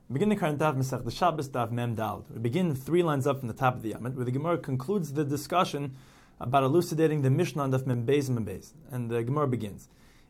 Begin the current daf Masech the Shabbos daf Mem Dal. We begin 3 lines up from the top of the Yamid, where the Gemara concludes the discussion about elucidating the Mishnah on daf Mem Beis and Mem Beis. And the Gemara begins.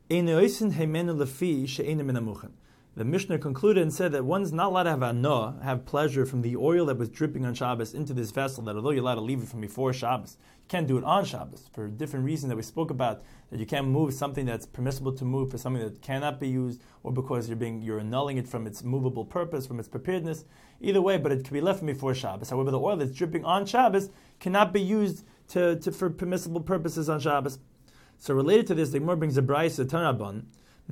The Mishnah concluded and said that one's not allowed to have anah, have pleasure from the oil that was dripping on Shabbos into this vessel, that although you're allowed to leave it from before Shabbos, you can't do it on Shabbos for different reasons that we spoke about, that you can't move something that's permissible to move for something that cannot be used, or because you're annulling it from its movable purpose, from its preparedness. Either way, but it can be left from before Shabbos. However, the oil that's dripping on Shabbos cannot be used for permissible purposes on Shabbos. So related to this, the Gemara brings a brayso Tanabon.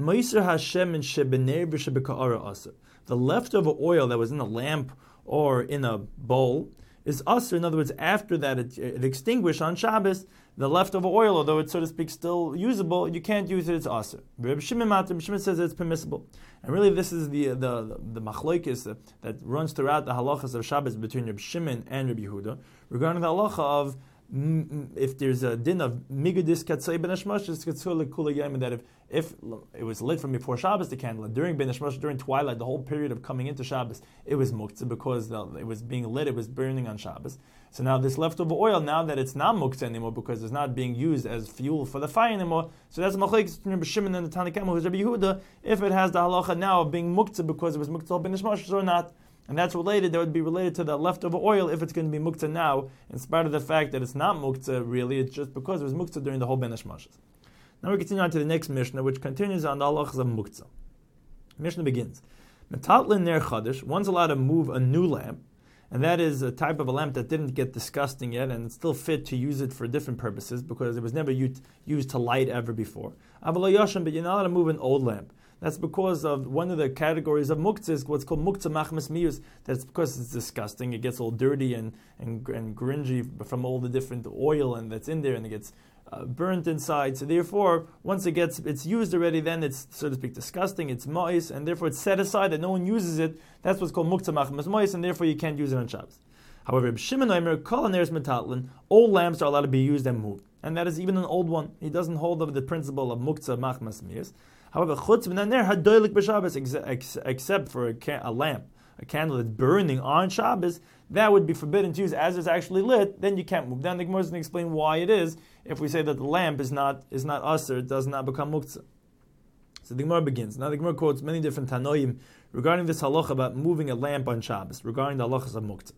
The leftover oil that was in a lamp or in a bowl is usher. In other words, after that it extinguished on Shabbos, the leftover oil, although it's, so to speak, still usable, you can't use it, it's usher. Reb Shimon says it's permissible. And really this is the machlokes that runs throughout the halachas of Shabbos between Reb Shimon and Reb Yehuda regarding the halacha of if there's a din of migadis katzei ben hashmash, it's katzul lekula yom, that if it was lit from before Shabbos, the candle, during ben hashmash, during twilight, the whole period of coming into Shabbos, it was muktzah because it was being lit, it was burning on Shabbos. So now this leftover oil, now that it's not muktzah anymore because it's not being used as fuel for the fire anymore, so that's machlokes between Reb Shimon and the Tanna Kama, who's Rabbi Yehuda, if it has the halacha now of being muktzah because it was muktzah ben hashmash or not. And that's related, that would be related to the leftover oil if it's going to be muktzah now, in spite of the fact that it's not muktzah really, it's just because it was muktzah during the whole ben hashmashas. Now we continue on to the next Mishnah, which continues on the halachas of muktzah. Mishnah begins. Metatlin ner chadash, one's allowed to move a new lamp, and that is a type of a lamp that didn't get disgusting yet, and it's still fit to use it for different purposes, because it was never used to light ever before. Avala yasham, but you're not allowed to move an old lamp. That's because of one of the categories of muktzah is what's called muktzah machmas miyus. That's because it's disgusting. It gets all dirty and gringy from all the different oil and that's in there, and it gets burnt inside. So therefore, once it's used already, then it's, so to speak, disgusting. It's mois, and therefore it's set aside that no one uses it. That's what's called muktzah machmas mois, and therefore you can't use it on Shabbos. However, Reb Shimon Omer, kol haneres metatlin, old lamps are allowed to be used and moved, and that is even an old one. He doesn't hold of the principle of muktzah machmas miyus. However, chutz v'naner hadoilik b'Shabbos, except for a lamp, a candle that's burning on Shabbos, that would be forbidden to use as it's actually lit. Then you can't move. Then the Gemara is going to explain why it is. If we say that the lamp is not usher, it does not become muktzah. So the Gemara begins. Now the Gemara quotes many different tanoim regarding this halacha about moving a lamp on Shabbos, regarding the halachas of muktzah.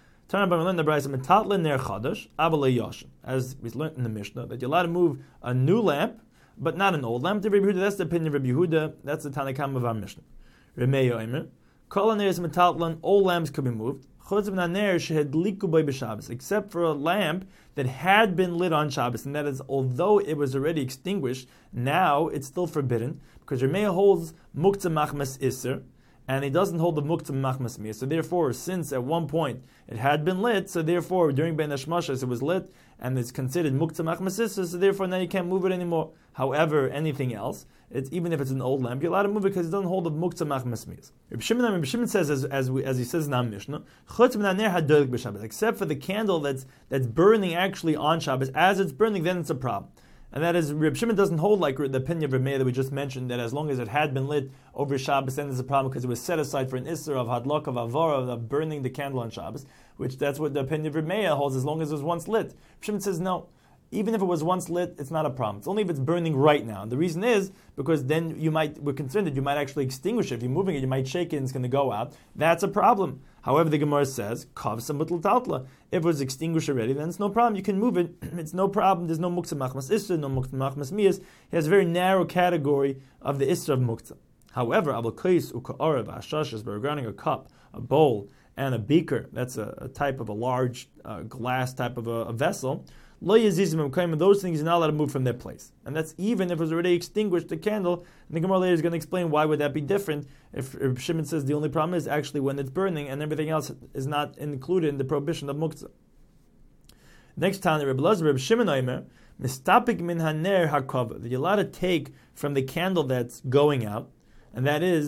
As we learned in the Mishnah, that you're allowed to move a new lamp, but not an old lamp. That's the opinion of Rabbi Yehuda. That's the Tanna Kama of our Mishnah. Remeyo Omer, kol haneres metatlan, old lamps could be moved. Chutz v'naner shehadliku bo b'Shabbos, except for a lamp that had been lit on Shabbos, and that is, although it was already extinguished, now it's still forbidden because Remeyo holds muktzah machmas iser, and he doesn't hold the muktzah machmas miyah. So therefore, since at one point it had been lit, so therefore during ben hashmashas it was lit, and it's considered muktzah machmas iser, so therefore now you can't move it anymore. However, anything else, even if it's an old lamp, you're allowed to move it because it doesn't hold the muktzah machmas miyah. Reb Shimon says, as he says in our Mishnah, chutz v'naner hadolik b'Shabbos, except for the candle that's burning actually on Shabbos. As it's burning, then it's a problem. And that is, Reb Shimon doesn't hold like the opinion of Reb Meir that we just mentioned, that as long as it had been lit over Shabbos, then there's a problem because it was set aside for an Isser of hadlok, of avara, of burning the candle on Shabbos, which that's what the opinion of Reb Meir holds, as long as it was once lit. Reb Shimon says no. Even if it was once lit, it's not a problem. It's only if it's burning right now. And the reason is because then we're concerned that you might actually extinguish it. If you're moving it, you might shake it and it's going to go out. That's a problem. However, the Gemara says, kavsa mutl taltla. If it was extinguished already, then it's no problem. You can move it. It's no problem. There's no muktzah machmas isra, no muktzah machmas miyas. He has a very narrow category of the isra of muktzah. However, abel kais uka'arav ashashas, but regarding a cup, a bowl, and a beaker, that's a type of a large glass type of a vessel, lo yazizim, those things are not allowed to move from their place. And that's even if it was already extinguished, the candle. And the Gemara later is going to explain why would that be different if Shimon says the only problem is actually when it's burning and everything else is not included in the prohibition of muktzah. Next time, Reb Shimon Omer, mistapik min haner hakava, that you're allowed to take from the candle that's going out, and that is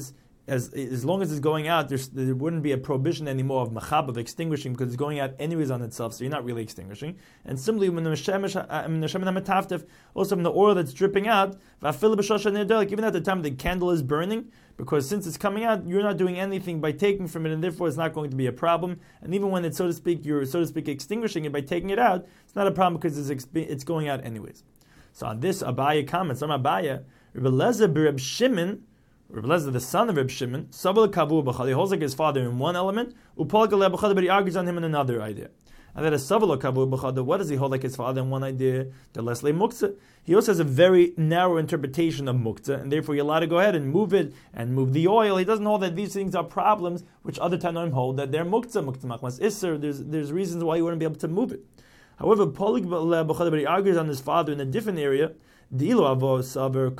as long as it's going out, there wouldn't be a prohibition anymore of machab, of extinguishing, because it's going out anyways on itself, so you're not really extinguishing. And similarly, when also from the oil that's dripping out, even at the time the candle is burning, because since it's coming out, you're not doing anything by taking from it, and therefore it's not going to be a problem. And even when it's, you're extinguishing it by taking it out, it's not a problem because it's going out anyways. So on this, Abaya comments, on Abaya, Rebbe Lezer b'Reb Shimon, Rebbe Lezer, the son of Reb Shimon, Saval Kavu B'chad, he holds like his father in one element, Upal Galeh B'chad, but he argues on him in another idea. And that is Saval Kavu B'chad, what does he hold like his father in one idea? The Leslie Muktzah. He also has a very narrow interpretation of Muktzah, and therefore you're allowed to go ahead and move it, and move the oil. He doesn't hold that these things are problems, which other Tanoim hold that they're Muktzah Machmas Isser. There's reasons why you wouldn't be able to move it. However, Upal Galeh B'chad, but he argues on his father in a different area, because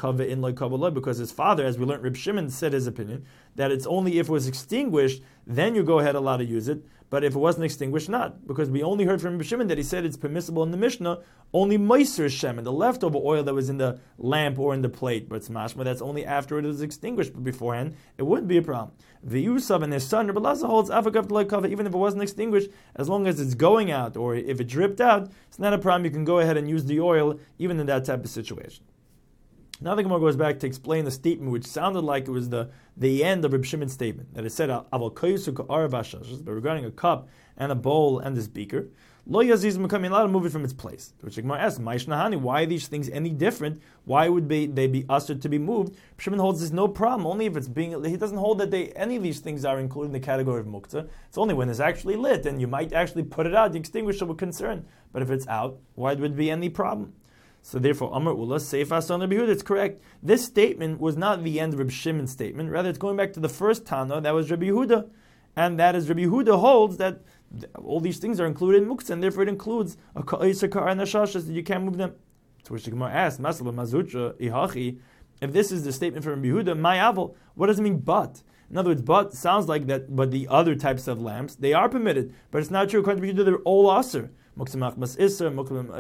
his father, as we learned, Reb Shimon said his opinion, that it's only if it was extinguished, then you go ahead allowed to use it, but if it wasn't extinguished, not. Because we only heard from Reb Shimon that he said it's permissible in the Mishnah, only Meiser Shemen, the leftover oil that was in the lamp or in the plate, but it's mashma, that's only after it is extinguished, but beforehand, it wouldn't be a problem. The Yusuf and his son, Rebbe Lezer holds even if it wasn't extinguished, as long as it's going out, or if it dripped out, it's not a problem, you can go ahead and use the oil, even in that type of situation. Now the Gemara goes back to explain the statement, which sounded like it was the end of Reb Shimon's statement, that it said, but regarding a cup and a bowl and this beaker, Lo Yaziz becoming allowed to move it from its place. Which the Gemara asks, why are these things any different? Why would they be ushered to be moved? Shimon holds there's no problem, only if it's being, he doesn't hold that any of these things are included in the category of muktzah. It's only when it's actually lit, and you might actually put it out, the extinguisher with concern. But if it's out, why would there be any problem? So therefore, Amar Ula, Seifas on Rabbi Yehuda, it's correct. This statement was not the end of Rabbi Shimon's statement, rather it's going back to the first Tana, that was Rabbi Yehuda. And that is Rabbi Yehuda holds that all these things are included in muktzah, and therefore it includes a ka'is, ka'ar, and a shashas, that you can't move them. To which the Gemara asks, Masala Mazutra, Ihachi, if this is the statement from Rabbi Yehuda, my aval, what does it mean but? In other words, but sounds like that, but the other types of lamps, they are permitted, but it's not true. According to Rabbi Yehuda, they're all aser. Muktzah machmas iser,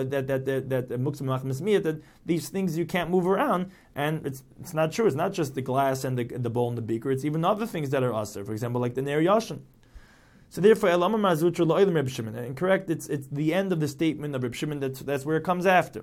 that muktzah machmas miyat, that these things you can't move around, and it's not true. It's not just the glass and the bowl and the beaker. It's even other things that are aser. For example, like the ner yashin. So therefore, Elama Mazutra lo'elim Reb Shimon. And correct, it's the end of the statement of Reb Shimon. That's where it comes after.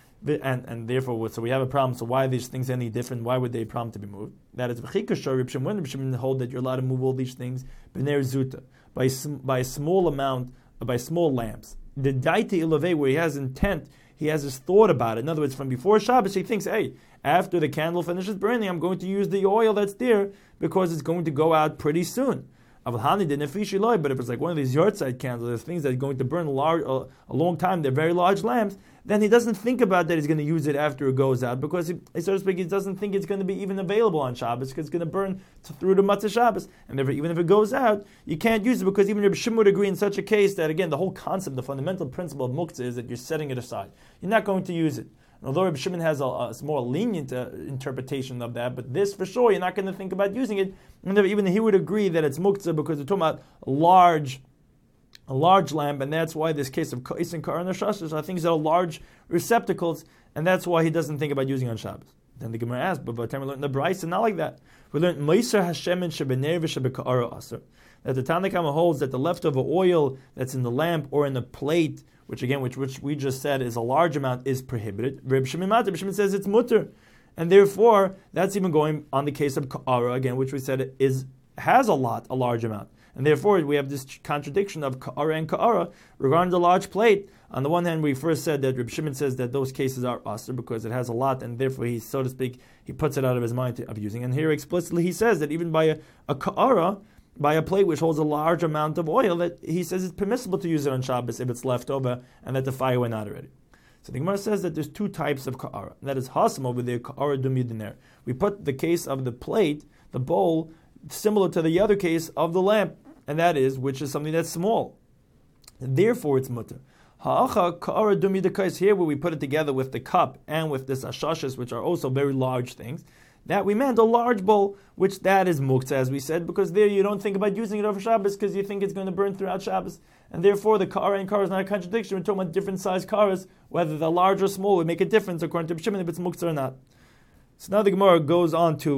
And therefore, so we have a problem. So why are these things any different? Why would they prompt to be moved? That is v'chikashor Reb Shimon. When Reb Shimon hold that you're allowed to move all these things b'ner zuta by a small amount, by small lamps. The daiti ilave, where he has intent, he has his thought about it. In other words, from before Shabbos, he thinks, hey, after the candle finishes burning, I'm going to use the oil that's there because it's going to go out pretty soon. But if it's like one of these yard-side candles, there's things that are going to burn a long time, they're very large lamps, then he doesn't think about that he's going to use it after it goes out, because he, so to speak, he doesn't think it's going to be even available on Shabbos, because it's going to burn through the Matzah Shabbos. And therefore, even if it goes out, you can't use it, because even Reb Shimon would agree in such a case that, again, the whole concept, the fundamental principle of muktzah is that you're setting it aside. You're not going to use it. And although Reb Shimon has a more lenient interpretation of that, but this for sure, you're not going to think about using it. And even he would agree that it's muktzah because we're talking about a large lamp, and that's why this case of ka'is and ka'ar and shashas are things that are large receptacles, and that's why he doesn't think about using on Shabbos. Then the Gemara asks, but by the time we learned the Brisa, not like that. We learned Meiser Hashemin shebener v'shebeka'ara aser, that the Tanna Kama holds that the leftover oil that's in the lamp or in the plate, which we just said is a large amount, is prohibited. Reb Shimon says it's mutter, and therefore that's even going on the case of ka'ara again, which we said has a large amount. And therefore, we have this contradiction of ka'ara and ka'ara regarding the large plate. On the one hand, we first said that Reb Shimon says that those cases are asr because it has a lot, and therefore he, so to speak, he puts it out of his mind of using. And here explicitly he says that even by a ka'ara, by a plate which holds a large amount of oil, that he says it's permissible to use it on Shabbos if it's left over and that the fire went out already. So the Gemara says that there's two types of ka'ara. That is hasam over there, ka'ara dumidiner. We put the case of the plate, the bowl, similar to the other case of the lamp, and that is, which is something that's small. And therefore it's mutter. Ha'acha ka'ara dumidakais, here where we put it together with the cup and with this ashashas, which are also very large things, that we meant a large bowl, which that is muktzah, as we said, because there you don't think about using it over Shabbos because you think it's going to burn throughout Shabbos. And therefore the ka'ara and ka'ara is not a contradiction. We're talking about different size ka'aras, whether they're large or small would make a difference according to Shimon if it's muktzah or not. So now the Gemara goes on to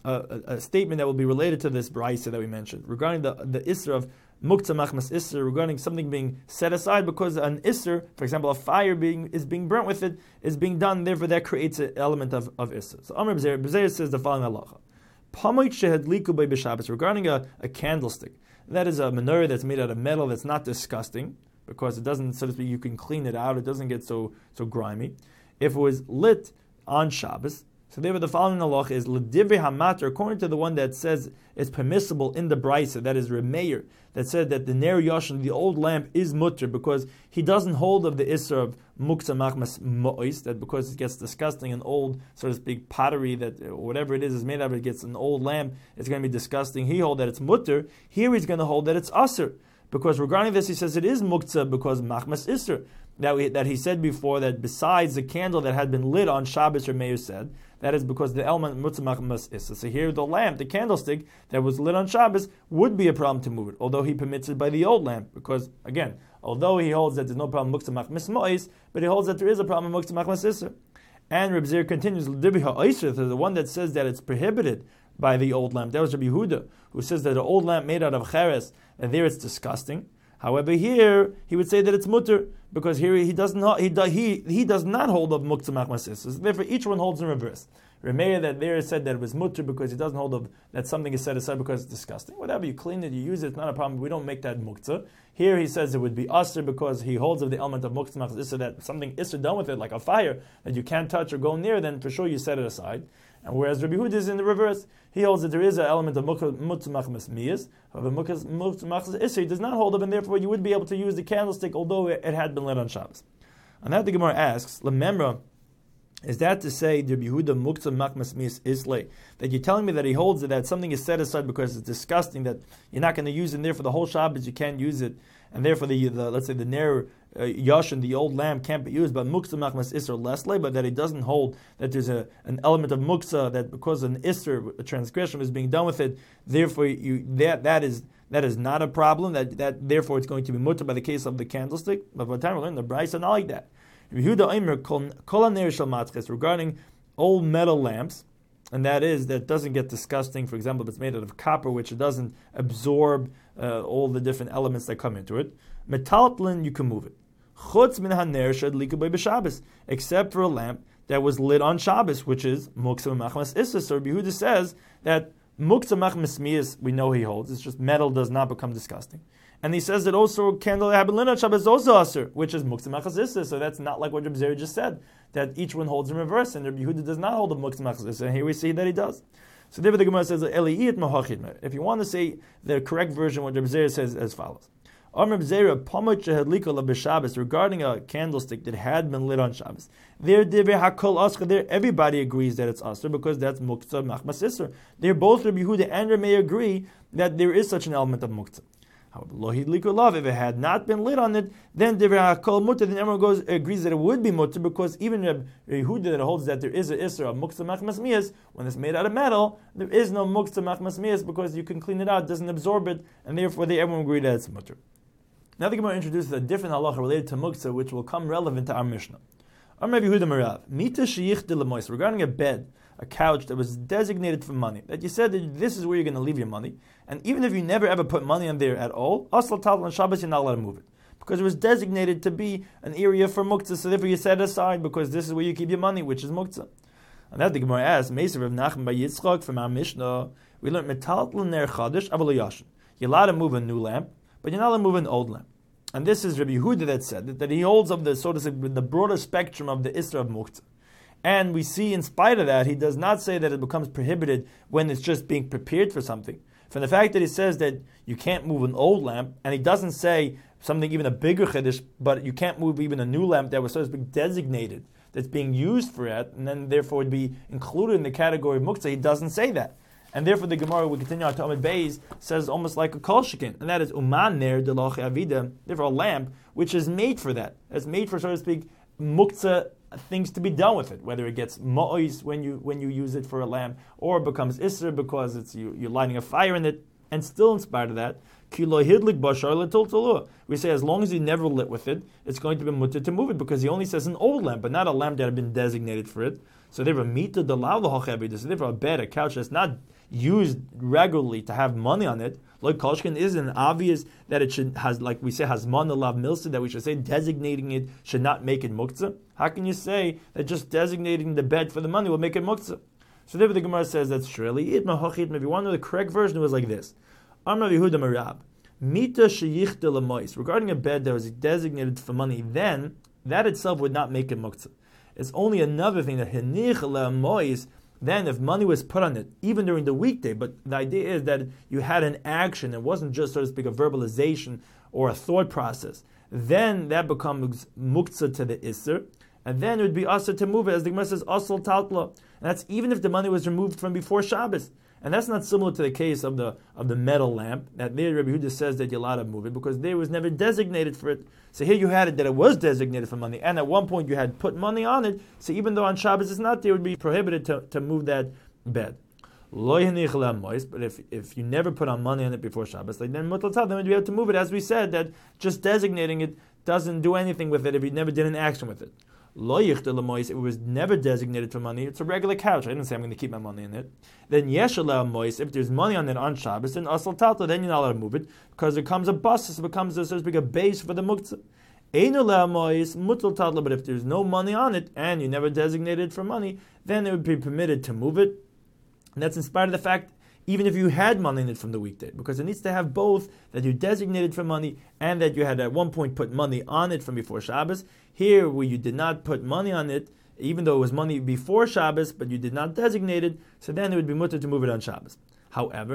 a statement that will be related to this brisa that we mentioned regarding the isser of muktzah machmas isser, regarding something being set aside because an isser, for example, a fire is being burnt with it, is being done. Therefore, that creates an element of isser. So Amr B'Zeir says the following halacha: Pamoit shehadliku by b'Shabbos, regarding a candlestick. That is a menorah that's made out of metal that's not disgusting because it doesn't, so to speak, you can clean it out. It doesn't get so grimy. If it was lit on Shabbos, so therefore the following halacha is l'divrei hamater, according to the one that says it's permissible in the brisa, that is Remeir, that said that the ner yashin, the old lamp, is mutter because he doesn't hold of the isser of muktzah machmas mo'is, that because it gets disgusting, an old, so to speak, pottery that whatever it is made of, it gets an old lamp, it's going to be disgusting. He hold that it's mutter. Here he's going to hold that it's aser, because regarding this he says it is muktzah because machmas isser. That he said before that besides the candle that had been lit on Shabbos, Remeir said, that is because the element muktzah machmas isser. So here the lamp, the candlestick that was lit on Shabbos, would be a problem to move it, although he permits it by the old lamp, because again, although he holds that there's no problem muktzah machmas mo'is, but he holds that there is a problem muktzah machmas isser. And Reb Zir continues, the one that says that it's prohibited by the old lamp. That was Rabbi Yehuda, who says that an old lamp made out of cheres, and there it's disgusting. However, here he would say that it's mutter because here he does not hold of muktzah machmas isser. Therefore, each one holds in reverse. Remeir that there said that it was mutter because he doesn't hold of that something is set aside because it's disgusting. Whatever, you clean it, you use it, it's not a problem. We don't make that muktzah. Here he says it would be aser because he holds of the element of muktzah machmas isser, that something isser done with it, like a fire that you can't touch or go near. Then for sure you set it aside. And whereas Rabbi Yehuda is in the reverse, he holds that there is an element of muktzah machmas miyas, however muktzah machmas isser he does not hold of, and therefore you would be able to use the candlestick although it had been lit on Shabbos. And that the Gemara asks, Lememra, is that to say Rabbi Yehuda muktzah machmas miyas islay, that you're telling me that he holds that something is set aside because it's disgusting, that you're not going to use it, and therefore the whole Shabbos you can't use it, and therefore the let's say the ner yashin, the old lamp, can't be used, but muktzah machmas isser leslie, but that he doesn't hold that there's an element of muktzah that because an isser, a transgression, is being done with it, therefore that is not a problem. That therefore it's going to be mutter by the case of the candlestick. But by the time we learn the brisa, not like that. Regarding old metal lamps, and that doesn't get disgusting. For example, if it's made out of copper, which it doesn't absorb all the different elements that come into it. Metaltlin, you can move it. Chutz min haner shadlika b'Shabbos, except for a lamp that was lit on Shabbos, which is muktzah machmas isser. So Rabbi Yehuda says that muktzah machmas miyas, we know he holds. It's just metal does not become disgusting. And he says that also a candle that had been lit on Shabbos is also aser, which is muktzah machmas isser. So that's not like what Rabbi Zera just said, that each one holds in reverse, and Rabbi Yehuda does not hold the muktzah machmas isser. And here we see that he does. So therefore the Gemara says, if you want to say the correct version, what Rabbi Zera says as follows. Regarding a candlestick that had been lit on Shabbos, there everybody agrees that it's aser because that's muktzah machmas isser. There both Rabbi Yehuda and Remeir agree that there is such an element of muktzah. However, if it had not been lit on it, then then everyone agrees that it would be mutter because even Rabbi Yehuda that holds that there is an isser of muktzah machmas miyas, when it's made out of metal, there is no muktzah machmas miyas because you can clean it out, it doesn't absorb it, and therefore everyone agree that it's mutter. Now the Gemara introduces a different halacha related to muktzah, which will come relevant to our Mishnah. Regarding a bed, a couch that was designated for money, that you said that this is where you're going to leave your money, and even if you never ever put money on there at all, asal tal on Shabbos you're not allowed to move it, because it was designated to be an area for muktzah, so therefore you set it aside because this is where you keep your money, which is muktzah. And that the Gemara asks, Meser Rav Nachman by Yitzchak from our Mishnah, we learned metaltal ner chadash avol yashin. You're allowed to move a new lamp, but you're not allowed to move an old lamp. And this is Rabbi Yehuda that said that he holds of the, so to say, the broader spectrum of the Isra of Muktzah. And we see, in spite of that, he does not say that it becomes prohibited when it's just being prepared for something. From the fact that he says that you can't move an old lamp, and he doesn't say something even a bigger chiddush, but you can't move even a new lamp that was, so to speak, designated, that's being used for it, and then therefore would be included in the category of Muktzah. He doesn't say that. And therefore the Gemara, we continue on to Amid Beis, says almost like a kol shikin, and that is uman ner de loch avida, therefore a lamp which is made for that. It's made for, so to speak, muktzah things to be done with it, whether it gets mo'is when you use it for a lamp, or it becomes isra because it's you're lighting a fire in it, and still in spite of that, kilo hidlik bashar letultulu. We say as long as you never lit with it, it's going to be mutter to move it, because he only says an old lamp, but not a lamp that had been designated for it. So therefore, mita dalal l'hochevi. So therefore, a bed, a couch that's not used regularly to have money on it, like kolshkin, isn't obvious that it should has, like we say, has manalav milsa, that we should say designating it should not make it muktzah. How can you say that just designating the bed for the money will make it muktzah? So therefore, the Gemara says that's true. If you want to know the correct version, it was like this: Amar Yehuda Marab, mita sheyichta lemois. Regarding a bed that was designated for money, then that itself would not make it muktzah. It's only another thing that henich lemois. Then if money was put on it, even during the weekday, but the idea is that you had an action, it wasn't just, so to speak, a verbalization or a thought process, then that becomes muktzah to the isser, and then it would be asr to move it, as the Gemara says, asl taltla. And that's even if the money was removed from before Shabbos. And that's not similar to the case of the metal lamp, that there Rabbi Yehuda says that you're allowed to move it, because there was never designated for it. So here you had it that it was designated for money, and at one point you had put money on it, so even though on Shabbos it's not there, it would be prohibited to move that bed. But if you never put on money on it before Shabbos, like then we'd be able to move it, as we said, that just designating it doesn't do anything with it if you never did an action with it. It was never designated for money. It's a regular couch. I didn't say I'm going to keep my money in it. Then if there's money on it on Shabbos, then asal talta, then you're not allowed to move it, because it becomes a bus, it becomes so to speak a base for the muktzah. But if there's no money on it and you never designated it for money, then it would be permitted to move it. And that's in spite of the fact, even if you had money in it from the weekday, because it needs to have both, that you designated for money and that you had at one point put money on it from before Shabbos. Here, where you did not put money on it, even though it was money before Shabbos, but you did not designate it, so then it would be mutter to move it on Shabbos. However,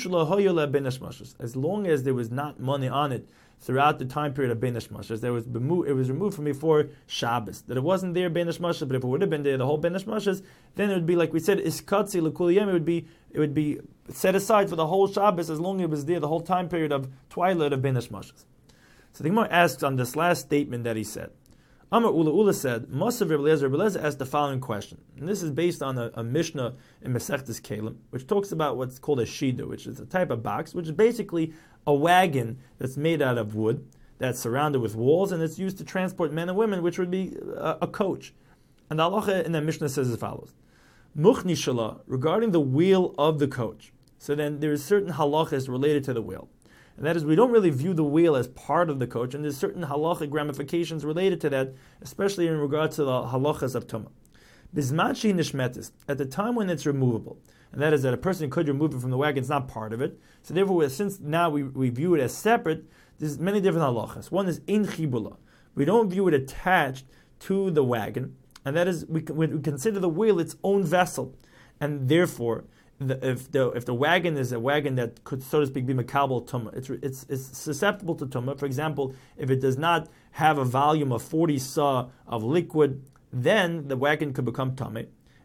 as long as there was not money on it throughout the time period of Bein Hashmashas, it was removed from before Shabbos. That it wasn't there Bein Hashmashas, but if it would have been there the whole Bein Hashmashas, then it would be like we said, iskatzi l'kuliyem. It would be set aside for the whole Shabbos as long as it was there the whole time period of twilight of Bein Hashmashas. So the Gemara asks on this last statement that he said. Amar Ula said, Masav Rebbe Eliezer asked the following question. And this is based on a Mishnah in Masechtas Kelim, which talks about what's called a shida, which is a type of box, which is basically a wagon that's made out of wood, that's surrounded with walls, and it's used to transport men and women, which would be a coach. And the halacha in the Mishnah says as follows. Muchni shala, regarding the wheel of the coach. So then there is certain halachas related to the wheel. And that is, we don't really view the wheel as part of the coach, and there's certain halachic ramifications related to that, especially in regard to the halachas of tumah. Bizmachi nishmetis, at the time when it's removable, and that is that a person could remove it from the wagon, it's not part of it. So therefore, since now we view it as separate, there's many different halachas. One is in chibula. We don't view it attached to the wagon, and that is, we consider the wheel its own vessel, and therefore, if the wagon is a wagon that could, so to speak, be makabel tumah, it's susceptible to tumah. For example, if it does not have a volume of 40 sa of liquid, then the wagon could become tumah.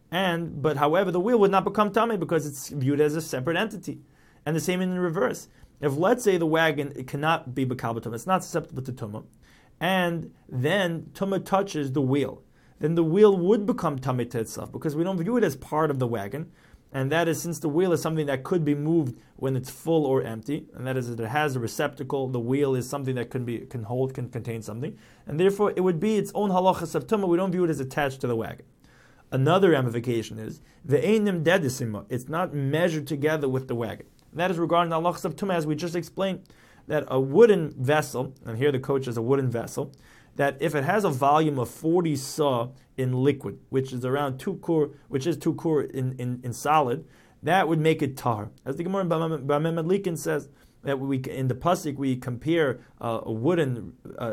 But however, the wheel would not become tumah because it's viewed as a separate entity. And the same in the reverse. If, let's say, the wagon, it cannot be makabel tumah, it's not susceptible to tumah, and then tumah touches the wheel, then the wheel would become tumah to itself, because we don't view it as part of the wagon. And that is, since the wheel is something that could be moved when it's full or empty, and that is that it has a receptacle, the wheel is something that can contain something, and therefore it would be its own halachas of tumah. We don't view it as attached to the wagon. Another ramification is ve'einim dedisima. It's not measured together with the wagon. And that is regarding the halachas of tumah, as we just explained, that a wooden vessel, and here the coach is a wooden vessel, that if it has a volume of 40 sa in liquid, which is around 2 kur, which is 2 kur in solid, that would make it tar. As the Gemara in Bameh Madlikin says, that in the pasuk we compare a wooden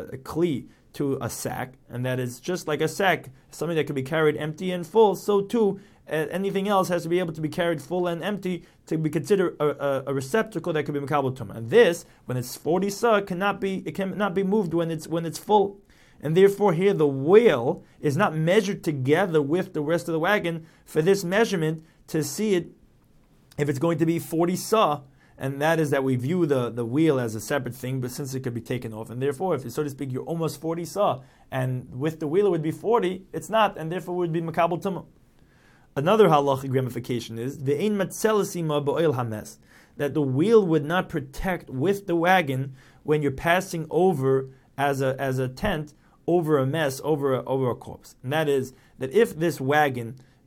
kli to a sack, and that is just like a sack, something that can be carried empty and full. So too, anything else has to be able to be carried full and empty to be considered a receptacle that can be makabel tumah. And this, when it's 40 sa, cannot be moved when it's full. And therefore here the wheel is not measured together with the rest of the wagon for this measurement to see it if it's going to be 40 sa, and that is that we view the wheel as a separate thing, but since it could be taken off, and therefore if, so to speak, you're almost 40 sa, and with the wheel it would be 40, it's not, and therefore it would be makabel tumah. Another halachic ramification is ve'ein matzelasima ba'oil hames, that the wheel would not protect with the wagon when you're passing over as a tent over a mess, over a corpse. And that is that if this wagon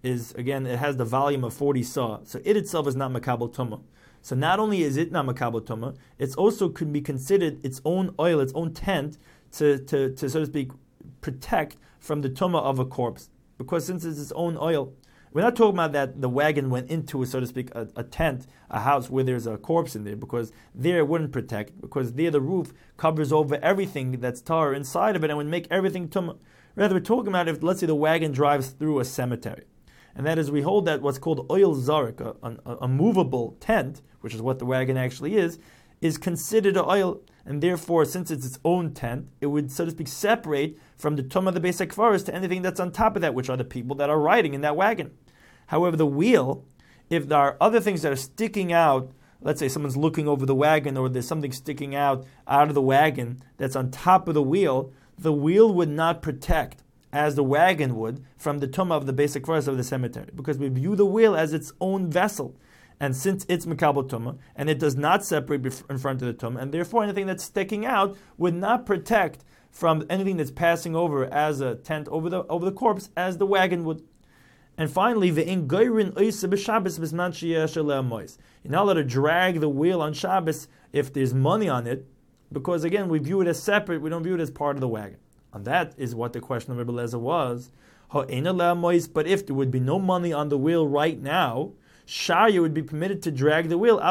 is, again, it has the volume of 40 saw, so it itself is not makabel tumah. So not only is it not makabel tumah, it's also could be considered its own oil, its own tent, to so to speak, protect from the tumah of a corpse. Because since it's its own oil, we're not talking about that the wagon went into, so to speak, a tent, a house where there's a corpse in there, because there it wouldn't protect, because there the roof covers over everything that's tar inside of it and would make everything tumah. Rather, we're talking about if, let's say, the wagon drives through a cemetery. And that is, we hold that what's called oil zarik, a movable tent, which is what the wagon actually is considered an oil. And therefore, since it's its own tent, it would, so to speak, separate from the tumah of the basic kfaras to anything that's on top of that, which are the people that are riding in that wagon. However, the wheel, if there are other things that are sticking out, let's say someone's looking over the wagon or there's something sticking out of the wagon that's on top of the wheel would not protect as the wagon would from the tumah of the basic kfaras of the cemetery, because we view the wheel as its own vessel. And since it's makabel tumah, and it does not separate in front of the tumah, and therefore anything that's sticking out would not protect from anything that's passing over as a tent over the corpse, as the wagon would. And finally, you're not allowed to drag the wheel on Shabbos if there's money on it, because again, we view it as separate, we don't view it as part of the wagon. And that is what the question of Rebbe Eliezer was. But if there would be no money on the wheel right now, Shaya would be permitted to drag the wheel.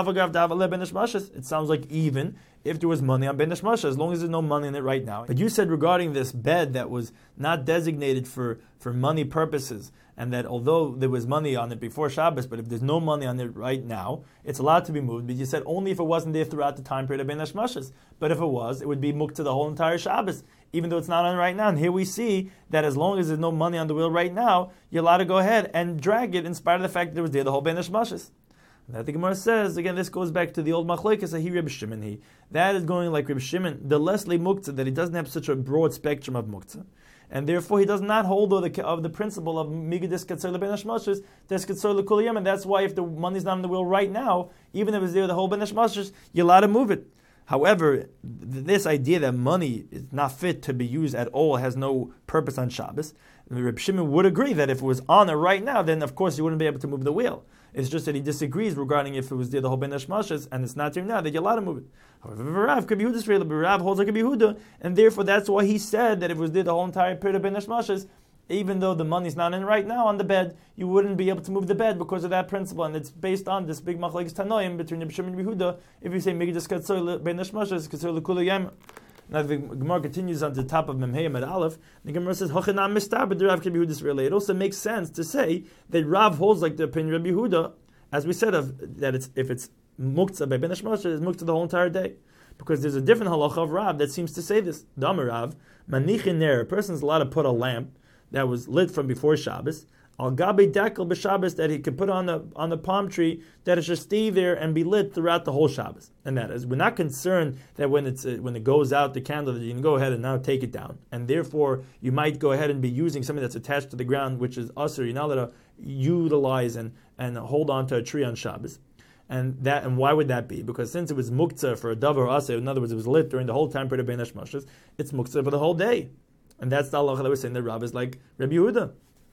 It sounds like even if there was money on Ben Hashmasha, as long as there's no money in it right now. But you said regarding this bed that was not designated for money purposes, and that although there was money on it before Shabbos, but if there's no money on it right now, it's allowed to be moved. But you said only if it wasn't there throughout the time period of Ben Hashmashas. But if it was, it would be muktzah the whole entire Shabbos, even though it's not on right now. And here we see that as long as there's no money on the wheel right now, you're allowed to go ahead and drag it in spite of the fact that it was there the whole Ben Hashmashas. That the Gemara says, again, this goes back to the old machlokes, he Reb Shimon. That is going like Reb Shimon, the Leslie muktzah, that he doesn't have such a broad spectrum of muktzah. And therefore he does not hold of the principle of migadis katzor leben hashmashos, des katzor lekuliyam, and that's why if the money's not on the wheel right now, even if it's there the whole ben hashmashos, you're allowed to move it. However, this idea that money is not fit to be used at all, has no purpose on Shabbos, Reb Shimon would agree that if it was on it right now, then of course you wouldn't be able to move the wheel. It's just that he disagrees regarding if it was there the whole ben hashmashos and it's not there now, that you're allowed to move it. However, Rav holds like Rabbi Yehuda, and therefore that's why he said that if it was there the whole entire period of ben hashmashos, even though the money's not in right now on the bed, you wouldn't be able to move the bed because of that principle, and it's based on this big machlokes tanoim between Rabbi Shimon and Rabbi Yehuda. If you say migadis katzor ben hashmashos, katzor lekuliyam. Now the Gemara continues on the top of Memhei at Aleph. The Gemara says, "Hochanam mistar b'Rav Rabbi Yehuda Israeli." It also makes sense to say that Rav holds like the opinion of Rabbi Yehuda, as we said, of that if it's muktzah by ben hashmashos, it's muktzah the whole entire day, because there's a different halacha of Rav that seems to say this. Damar Rav manichin ner, a person's allowed to put a lamp that was lit from before Shabbos, al gabe dakel b'Shabbos, that he could put on the palm tree, that it should stay there and be lit throughout the whole Shabbos. And that is, we're not concerned that when it goes out the candle that you can go ahead and now take it down, and therefore you might go ahead and be using something that's attached to the ground, which is usher. You're not allowed to utilize and hold on to a tree on Shabbos. And why would that be? Because since it was muktzah for a davar aseh, in other words, it was lit during the whole time period of ben hashmashos, it's muktzah for the whole day. And that's the halacha that we're saying that Rav is like Rabbi Yehuda.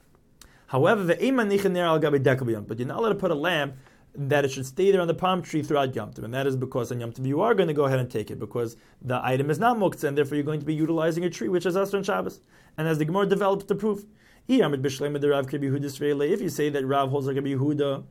However, but you're not allowed to put a lamp that it should stay there on the palm tree throughout Yom Tov, and that is because on Yom Tov you are going to go ahead and take it, because the item is not muktzah, and therefore you're going to be utilizing a tree which is asur on Shabbos. And as the Gemara develops the proof, if you say that Rav holds like Rabbi Yehuda,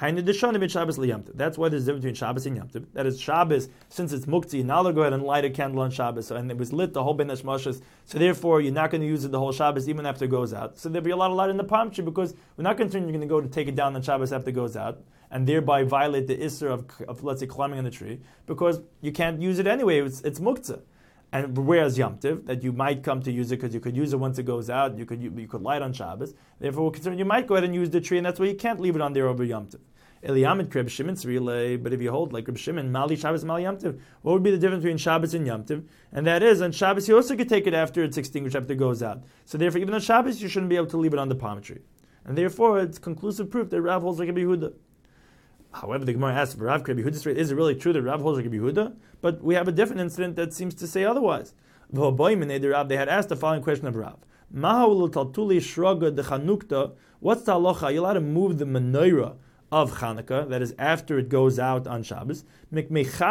that's why there's a difference between Shabbos and Yom Tov. That is, Shabbos, since it's muktzah, now they'll go ahead and light a candle on Shabbos, and it was lit the whole ben hashmashos, so therefore you're not going to use it the whole Shabbos even after it goes out. So there'll be a lot of light in the palm tree, because we're not concerned you're going to go to take it down on Shabbos after it goes out, and thereby violate the isser of let's say, climbing on the tree, because you can't use it anyway, it's muktzah. And whereas Yom Tov, that you might come to use it because you could use it once it goes out, you could light on Shabbos. Therefore, we're concerned you might go ahead and use the tree, and that's why you can't leave it on there over Yom Tov. Eliyamid Reb Shimon Tzrilei, but if you hold like Reb Shimon, Mali Shabbos, Mali Yom Tov, what would be the difference between Shabbos and Yom Tov? And that is, on Shabbos you also could take it after it's extinguished, after it goes out. So therefore, even on Shabbos, you shouldn't be able to leave it on the palm tree. And therefore, it's conclusive proof that Rav holds like Rabbi Yehuda. However, the Gemara asks, for Rav Rabbi Yehuda, is it really true that Rav holds like Rabbi Yehuda? But we have a different incident that seems to say otherwise. They had asked the following question of Rav. What's the halacha? You're allowed to move the menorah of Hanukkah, that is after it goes out on Shabbos, because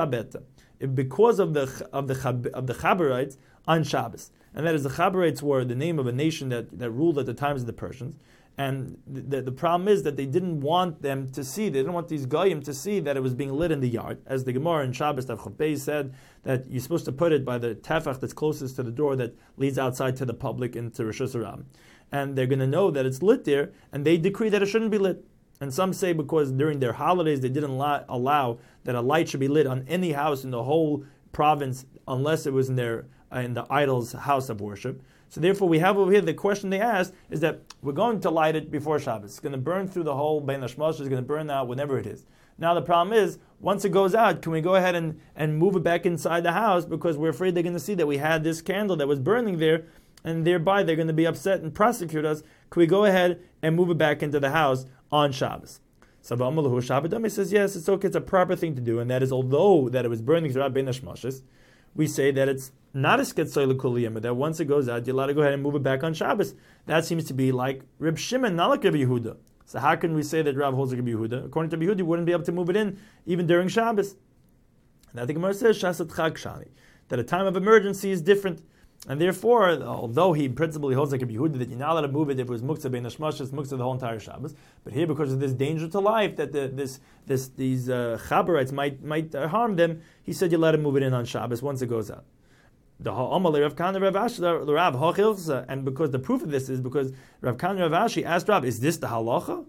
of the Chabarites on Shabbos. And that is, the Chabarites were the name of a nation that ruled at the times of the Persians. And the problem is that they didn't want them to see, they didn't want these Goyim to see that it was being lit in the yard. As the Gemara in Shabbos Tav Chaf said, that you're supposed to put it by the tefach that's closest to the door that leads outside to the public into Rosh Hashanah. And they're going to know that it's lit there, and they decree that it shouldn't be lit. And some say because during their holidays they didn't allow that a light should be lit on any house in the whole province unless it was in the idol's house of worship. So therefore we have over here, the question they asked is that we're going to light it before Shabbos. It's going to burn through the whole Bein Hashmashos, it's going to burn out whenever it is. Now the problem is, once it goes out, can we go ahead and move it back inside the house because we're afraid they're going to see that we had this candle that was burning there, and thereby they're going to be upset and prosecute us. Can we go ahead and move it back into the house on Shabbos? So Shabbat says, yes, it's okay, it's a proper thing to do, and that is, although that it was burning throughout Bein Hashmashos, we say that it's not a sketzoy l'kuliyim, but that once it goes out, you're allowed to go ahead and move it back on Shabbos. That seems to be like Reb Shimon, not like Reb Yehuda. So how can we say that Rav holds like Reb Yehuda? According to Reb Yehuda, you wouldn't be able to move it in even during Shabbos. And I think Gemara says Shasat Chag Shani, that a time of emergency is different. And therefore, although he in principle holds like a Yehuda that you're not allowed to move it if it was muktzah bein hashmashos, muktzah the whole entire Shabbos, but here because of this danger to life that these Chabarites might harm them, he said you're allowed to move it in on Shabbos once it goes out. The Rav Kana Rav Ashi, and because the proof of this is because Rav Kana Rav Ashi asked Rav, is this the halacha?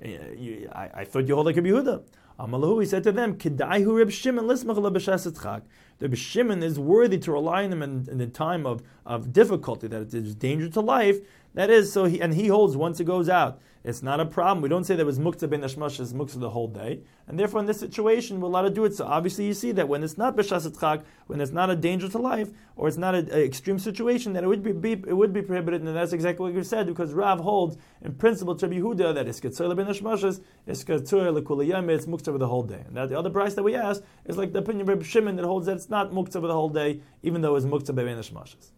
I thought you hold like a Yehuda. Amalahu, he said to them, Kedaihu Reb Shimon lismach b'shasat chag. Reb Shimon is worthy to rely on him in the time of difficulty, that it is danger to life. That is, so he holds once it goes out, it's not a problem. We don't say that it was muktzah bein hashmashos, muktzah the whole day, and therefore in this situation we're allowed to do it. So obviously you see that when it's not b'shasat chag, when it's not a danger to life, or it's not an extreme situation, that it would be prohibited, and that's exactly what you said, because Rav holds in principle to Yehuda that it's ketzor bein hashmashos, it's ketzor l'kuliyam, it's muktzah for the whole day. And that the other price that we asked is like the opinion of Reb Shimon that holds that it's not muktzah for the whole day, even though it's muktzah bein hashmashos.